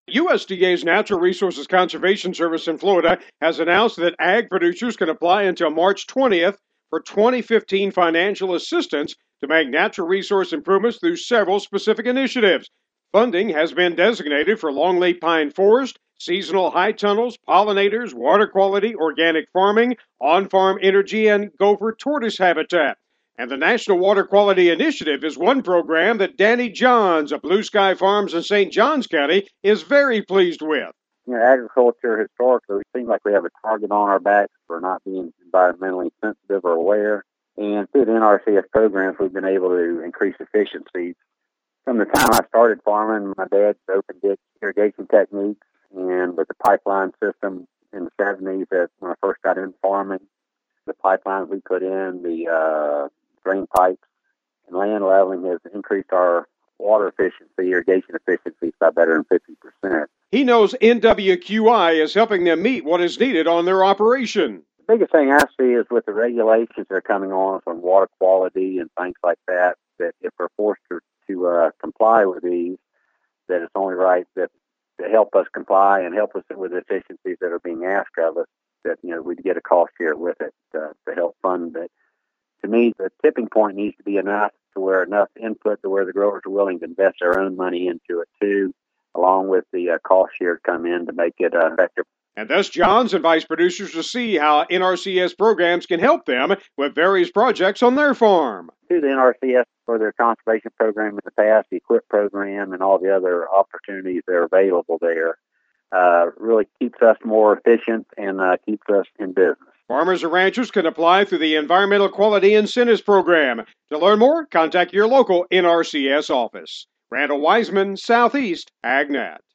USDA's Natural Resources Conservation Service in Florida has announced that ag producers can apply until March 20th for 2015 financial assistance to make natural resource improvements through several specific initiatives. Funding has been designated for longleaf pine forest, seasonal high tunnels, pollinators, water quality, organic farming, on-farm energy, and gopher tortoise habitat. And the National Water Quality Initiative is one program that Danny Johns of Blue Sky Farms in St. Johns County is very pleased with. Agriculture historically seems like we have a target on our backs for not being environmentally sensitive or aware. And through the NRCS programs, we've been able to increase efficiencies. From the time I started farming, my dad's open ditch irrigation techniques, and with the pipeline system in the 70s, when I first got into farming, the pipelines we put in, the drain pipes, and land leveling has increased our water efficiency, irrigation efficiency by better than 50%. He knows NWQI is helping them meet what is needed on their operation. The biggest thing I see is with the regulations that are coming on from water quality and things like that, that if we're forced to comply with these, that it's only right that to help us comply and help us with the efficiencies that are being asked of us, that we'd get a cost share with it to help fund it. To me, the tipping point needs to be enough input to where the growers are willing to invest their own money into it too, along with the cost share come in to make it effective. And thus, Johns invites producers to see how NRCS programs can help them with various projects on their farm. Through the NRCS for their conservation program in the past, the EQIP program, and all the other opportunities that are available there, really keeps us more efficient and keeps us in business. Farmers and ranchers can apply through the Environmental Quality Incentives Program. To learn more, contact your local NRCS office. Randall Wiseman, Southeast AgNet.